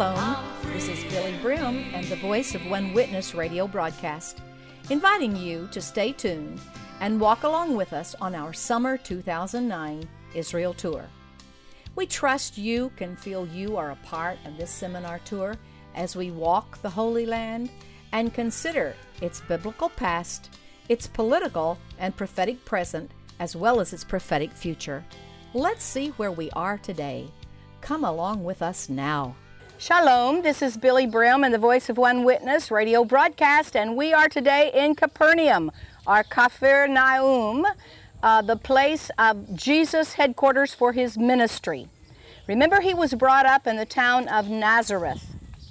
Shalom, this is Billy Brim and the voice of One Witness radio broadcast, inviting you to stay tuned and walk along with us on our Summer 2009 Israel Tour. We trust you can feel you are a part of this seminar tour as we walk the Holy Land and consider its biblical past, its political and prophetic present, as well as its prophetic future. Let's see where we are today. Come along with us now. Shalom, this is Billy Brim and the voice of One Witness radio broadcast, and we are today in Capernaum, or Capernaum, the place of Jesus' headquarters for his ministry. Remember, he was brought up in the town of Nazareth,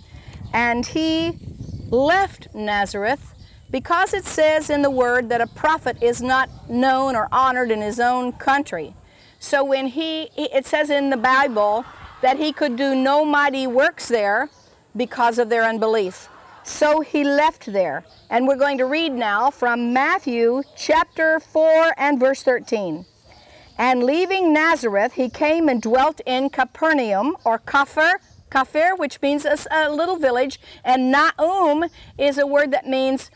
and he left Nazareth because it says in the Word that a prophet is not known or honored in his own country. So when it says in the Bible that he could do no mighty works there because of their unbelief. So he left there. And we're going to read now from Matthew chapter 4 and verse 13. And leaving Nazareth, he came and dwelt in Capernaum, or Kafir, which means a little village, and Naum is a word that means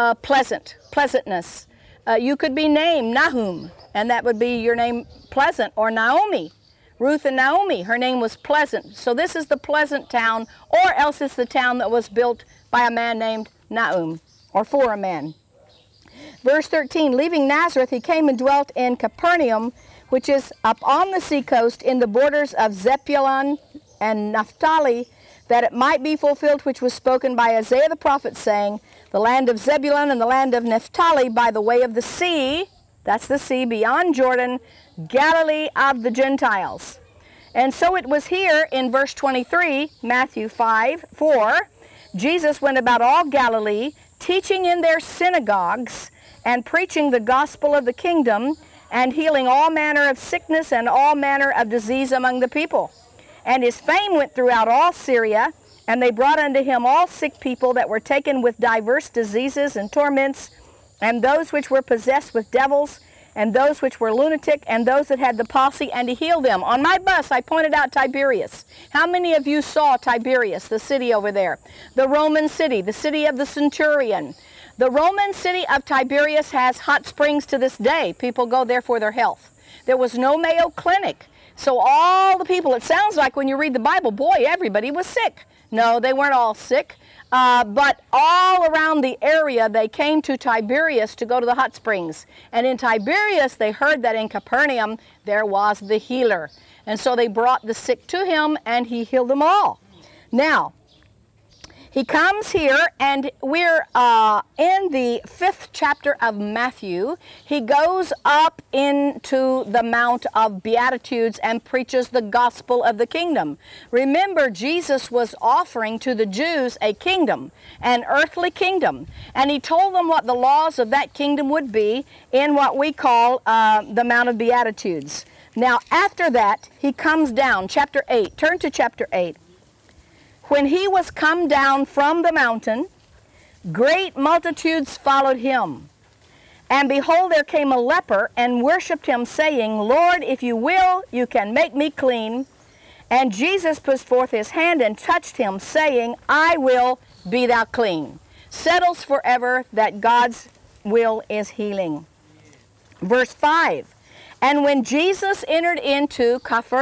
pleasantness. You could be named Nahum, and that would be your name, Pleasant, or Naomi. Ruth and Naomi, her name was Pleasant. So this is the pleasant town, or else it's the town that was built by a man named Naum, or for a man. Verse 13, leaving Nazareth, he came and dwelt in Capernaum, which is up on the seacoast in the borders of Zebulun and Naphtali, that it might be fulfilled which was spoken by Isaiah the prophet, saying, the land of Zebulun and the land of Naphtali by the way of the sea, that's the sea beyond Jordan, Galilee of the Gentiles. And so it was here in verse 23, Matthew 5:4, Jesus went about all Galilee, teaching in their synagogues and preaching the gospel of the kingdom and healing all manner of sickness and all manner of disease among the people. And his fame went throughout all Syria, and they brought unto him all sick people that were taken with diverse diseases and torments, and those which were possessed with devils, and those which were lunatic, and those that had the palsy, and to heal them. On my bus, I pointed out Tiberias. How many of you saw Tiberias, the city over there? The Roman city, the city of the centurion. The Roman city of Tiberias has hot springs to this day. People go there for their health. There was no Mayo Clinic. So all the people, it sounds like when you read the Bible, boy, everybody was sick. No, they weren't all sick. But all around the area, they came to Tiberias to go to the hot springs. And in Tiberias, they heard that in Capernaum, there was the healer. And so they brought the sick to him, and he healed them all. Now, he comes here, and we're in the 5th chapter of Matthew. He goes up into the Mount of Beatitudes and preaches the gospel of the kingdom. Remember, Jesus was offering to the Jews a kingdom, an earthly kingdom. And he told them what the laws of that kingdom would be in what we call the Mount of Beatitudes. Now, after that, he comes down, chapter 8. Turn to chapter 8. When he was come down from the mountain, great multitudes followed him. And behold, there came a leper and worshipped him, saying, Lord, if you will, you can make me clean. And Jesus put forth his hand and touched him, saying, I will, be thou clean. Settles forever that God's will is healing. Verse 5, and when Jesus entered into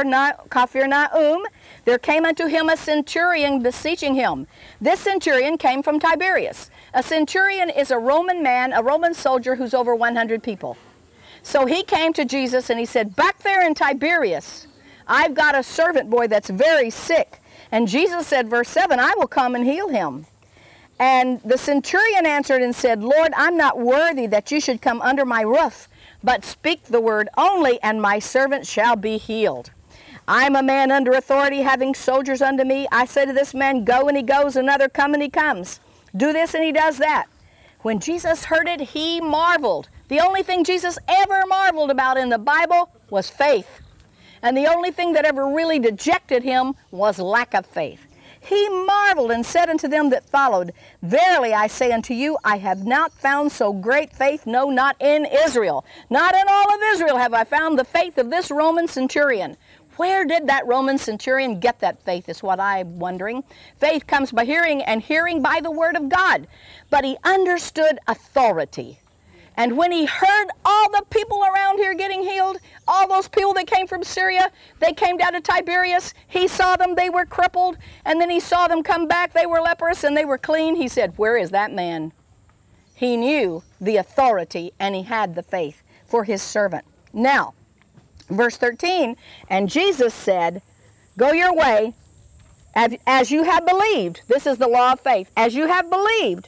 Capernaum, there came unto him a centurion beseeching him. This centurion came from Tiberias. A centurion is a Roman man, a Roman soldier who's over 100 people. So he came to Jesus and he said, back there in Tiberias, I've got a servant boy that's very sick. And Jesus said, verse 7, I will come and heal him. And the centurion answered and said, Lord, I'm not worthy that you should come under my roof, but speak the word only, and my servant shall be healed. I'm a man under authority, having soldiers under me. I say to this man, go, and he goes, another, come, and he comes. Do this, and he does that. When Jesus heard it, he marveled. The only thing Jesus ever marveled about in the Bible was faith. And the only thing that ever really dejected him was lack of faith. He marveled and said unto them that followed, verily I say unto you, I have not found so great faith, no, not in Israel. Not in all of Israel have I found the faith of this Roman centurion. Where did that Roman centurion get that faith is what I'm wondering. Faith comes by hearing, and hearing by the word of God. But he understood authority. And when he heard all the people around here getting healed, all those people that came from Syria, they came down to Tiberias. He saw them, they were crippled. And then he saw them come back, they were leprous and they were clean. He said, where is that man? He knew the authority and he had the faith for his servant. Now, verse 13, and Jesus said, go your way as you have believed. This is the law of faith. As you have believed,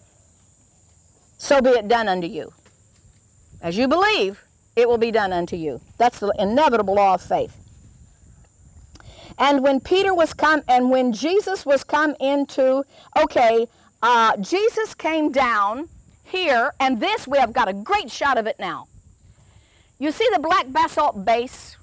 so be it done unto you. As you believe, it will be done unto you. That's the inevitable law of faith. And when Peter was come, and when Jesus was come into, Jesus came down here, and this, we have got a great shot of it now. You see the black basalt base?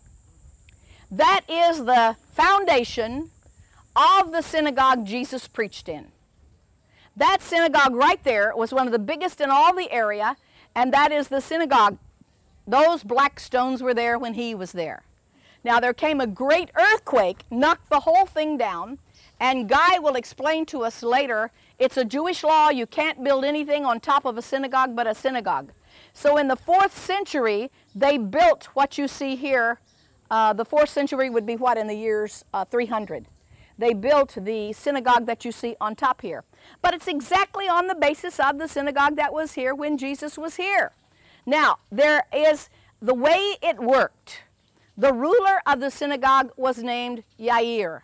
That is the foundation of the synagogue Jesus preached in. That synagogue right there was one of the biggest in all the area, and that is the synagogue. Those black stones were there when he was there. Now there came a great earthquake, knocked the whole thing down, and Guy will explain to us later, it's a Jewish law, you can't build anything on top of a synagogue but a synagogue. So in the 4th century, they built what you see here. The 4th century would be what, in the years 300. They built the synagogue that you see on top here. But it's exactly on the basis of the synagogue that was here when Jesus was here. Now, there is the way it worked. The ruler of the synagogue was named Yair.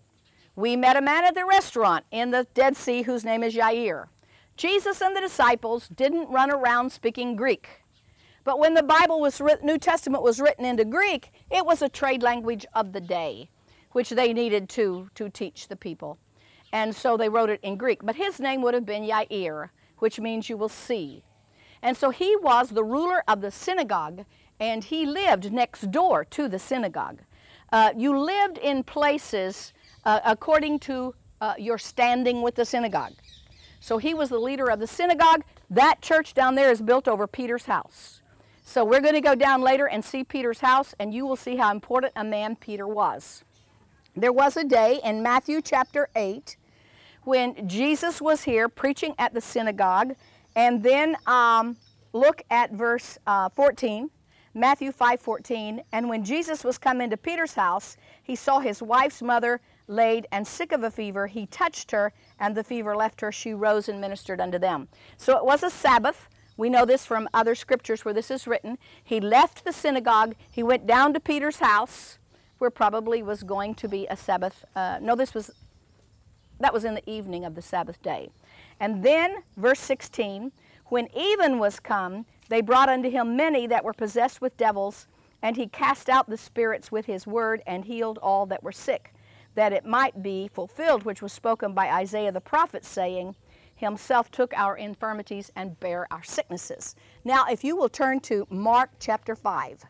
We met a man at the restaurant in the Dead Sea whose name is Yair. Jesus and the disciples didn't run around speaking Greek. But when the Bible was written, New Testament was written into Greek, it was a trade language of the day, which they needed to teach the people. And so they wrote it in Greek. But his name would have been Yair, which means you will see. And so he was the ruler of the synagogue, and he lived next door to the synagogue. You lived in places according to your standing with the synagogue. So he was the leader of the synagogue. That church down there is built over Peter's house. So we're going to go down later and see Peter's house, and you will see how important a man Peter was. There was a day in Matthew chapter 8 when Jesus was here preaching at the synagogue, and then look at verse 14, Matthew 5:14. And when Jesus was come into Peter's house, he saw his wife's mother laid and sick of a fever. He touched her, and the fever left her. She rose and ministered unto them. So it was a Sabbath. We know this from other scriptures where this is written. He left the synagogue. He went down to Peter's house, where probably was going to be a Sabbath. That was in the evening of the Sabbath day. And then, verse 16, when even was come, they brought unto him many that were possessed with devils, and he cast out the spirits with his word, and healed all that were sick, that it might be fulfilled which was spoken by Isaiah the prophet, saying, himself took our infirmities and bare our sicknesses. Now, if you will turn to Mark chapter 5.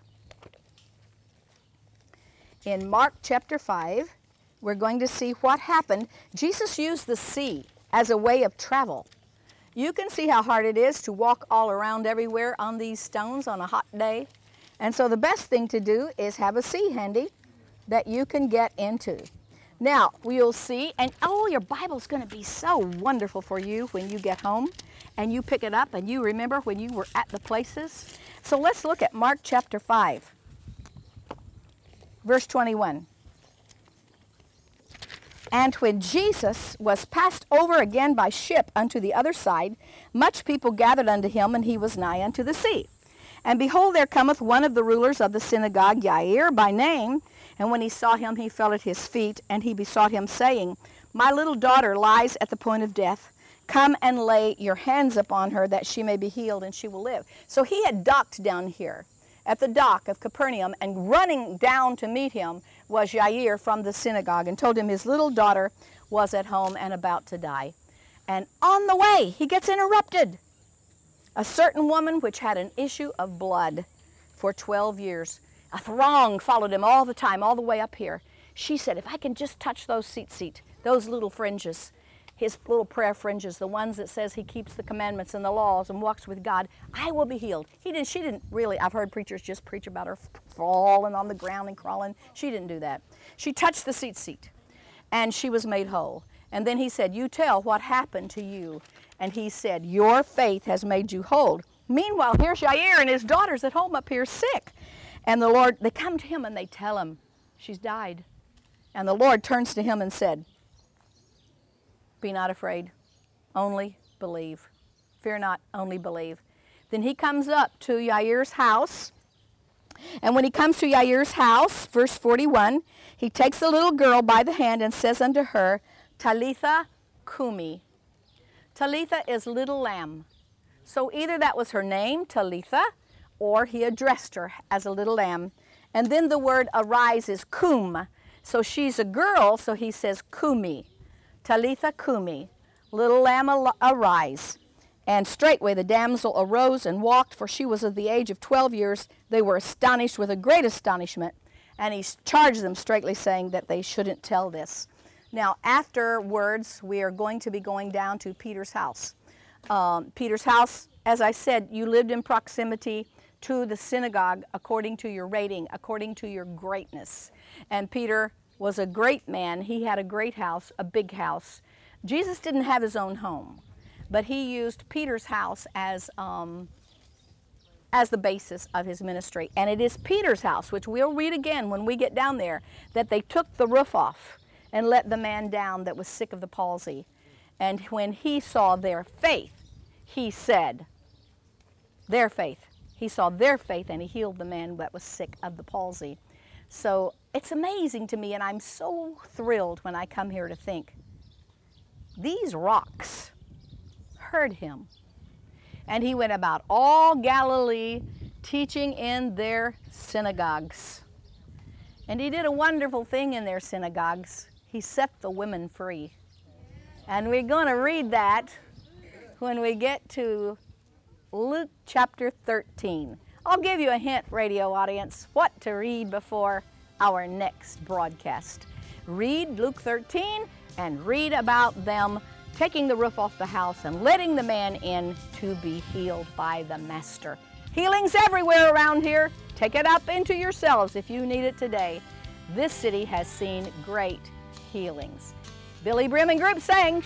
In Mark chapter 5, we're going to see what happened. Jesus used the sea as a way of travel. You can see how hard it is to walk all around everywhere on these stones on a hot day. And so the best thing to do is have a sea handy that you can get into. Now, we'll see, and oh, your Bible's going to be so wonderful for you when you get home and you pick it up and you remember when you were at the places. So let's look at Mark chapter 5, verse 21. And when Jesus was passed over again by ship unto the other side, much people gathered unto him, and he was nigh unto the sea. And behold, there cometh one of the rulers of the synagogue, Yair by name, and when he saw him, he fell at his feet, and he besought him, saying, my little daughter lies at the point of death. Come and lay your hands upon her, that she may be healed, and she will live. So he had docked down here at the dock of Capernaum, and running down to meet him was Yair from the synagogue, and told him his little daughter was at home and about to die. And on the way, he gets interrupted. A certain woman which had an issue of blood for 12 years, a throng followed him all the time, all the way up here. She said, if I can just touch those those little fringes. his little prayer fringes, the ones that says he keeps the commandments and the laws and walks with God, I will be healed. She didn't really, I've heard preachers just preach about her falling on the ground and crawling. She didn't do that. She touched the seat, and she was made whole. And then he said, you tell what happened to you. And he said, your faith has made you whole. Meanwhile, here's Jair and his daughters at home up here sick. And the Lord, they come to him and they tell him, she's died. And the Lord turns to him and said, be not afraid, only believe. Fear not, only believe. Then he comes up to Jair's house. And when he comes to Jair's house, verse 41, he takes the little girl by the hand and says unto her, Talitha Kumi. Talitha is little lamb. So either that was her name, Talitha, or he addressed her as a little lamb. And then the word arise is kum. So she's a girl, so he says kumi. Talitha Kumi, little lamb arise. And straightway the damsel arose and walked, for she was of the age of 12 years. They were astonished with a great astonishment. And he charged them straightly, saying that they shouldn't tell this. Now, afterwards, we are going to be going down to Peter's house. Peter's house, as I said, you lived in proximity to the synagogue according to your rating, according to your greatness. And Peter was a great man. He had a great house, a big house. Jesus didn't have his own home, but he used Peter's house as the basis of his ministry. And it is Peter's house, which we'll read again when we get down there, that they took the roof off and let the man down that was sick of the palsy. And when he saw their faith, he said, their faith. He saw their faith and he healed the man that was sick of the palsy. So it's amazing to me, and I'm so thrilled when I come here to think, these rocks heard him. And he went about all Galilee teaching in their synagogues. And he did a wonderful thing in their synagogues. He set the women free. And we're going to read that when we get to Luke chapter 13. I'll give you a hint, radio audience, what to read before our next broadcast. Read Luke 13 and read about them taking the roof off the house and letting the man in to be healed by the Master. Healing's everywhere around here. Take it up into yourselves if you need it today. This city has seen great healings. Billy Brim and Group saying,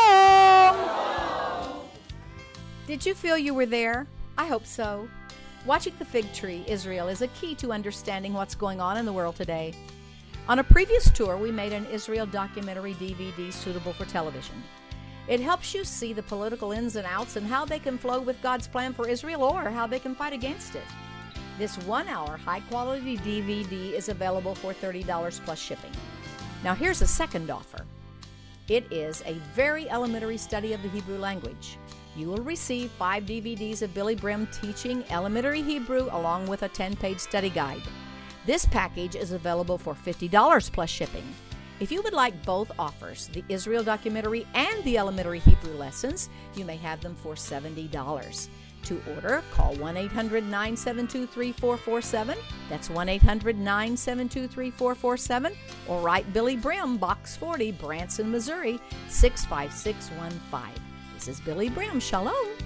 Shalom! Did you feel you were there? I hope so. Watching the fig tree, Israel, is a key to understanding what's going on in the world today. On a previous tour, we made an Israel documentary DVD suitable for television. It helps you see the political ins and outs and how they can flow with God's plan for Israel or how they can fight against it. This 1-hour high-quality DVD is available for $30 plus shipping. Now here's a second offer. It is a very elementary study of the Hebrew language. You will receive 5 DVDs of Billy Brim teaching elementary Hebrew along with a 10-page study guide. This package is available for $50 plus shipping. If you would like both offers, the Israel documentary and the elementary Hebrew lessons, you may have them for $70. To order, call 1-800-972-3447. That's 1-800-972-3447. Or write Billy Brim, Box 40, Branson, Missouri, 65615. This is Billy Brim. Shalom.